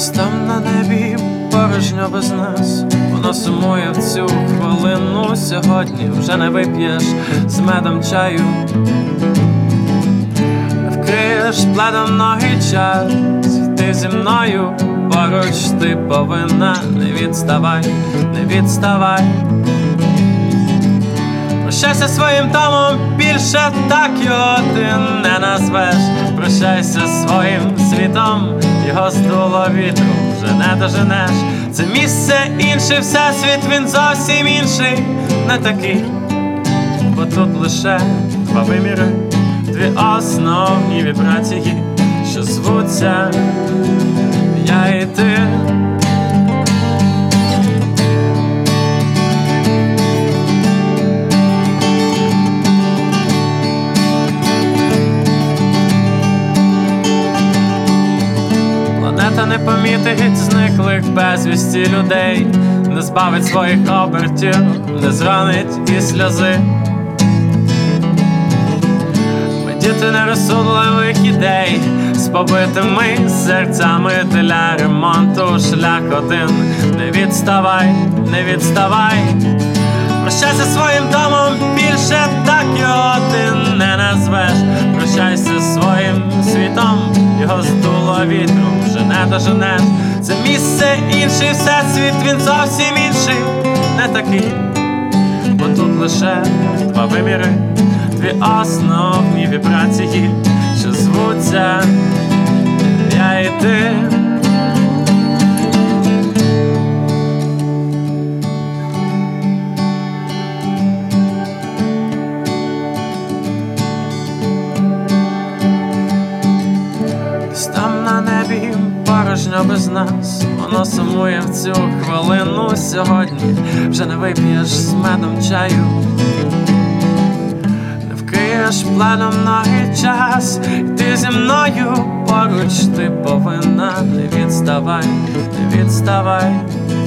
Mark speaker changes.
Speaker 1: Там на небі порожньо без нас, воно сумує в цю хвилину. Сьогодні вже не вип'єш з медом чаю, вкриєш пледом ноги час. Ти зі мною поруч, ти повинна. Не відставай, не відставай. Прощайся своїм домом, більше так його ти не назвеш. Прощайся своїм світом, його здуло вітру, вже не доженеш. Це місце інший всесвіт, він зовсім інший, не такий. Бо тут лише два виміри, дві основні вібрації, що звуться я і ти. Планета не помітить зниклих безвісті людей, не збавить своїх обертів, не зранить і сльози. Ми діти нерозсудливих ідей, з побитими серцями для ремонту шлях один. Не відставай, не відставай. Прощайся своїм домом, більше так його ти не назвеш. Прощайся своїм світом, його здуло вітру, вже не доженеш. Це місце інший всесвіт, він зовсім інший, не такий. Бо тут лише два виміри, дві основні вібрації, що звуться я і ти. Там на небі порожньо без нас, воно сумує в цю хвилину. Сьогодні вже не вип'єш з медом чаю, не вкриєш пледом ноги час. Ти зі мною поруч, ти повинна. Не відставай, не відставай.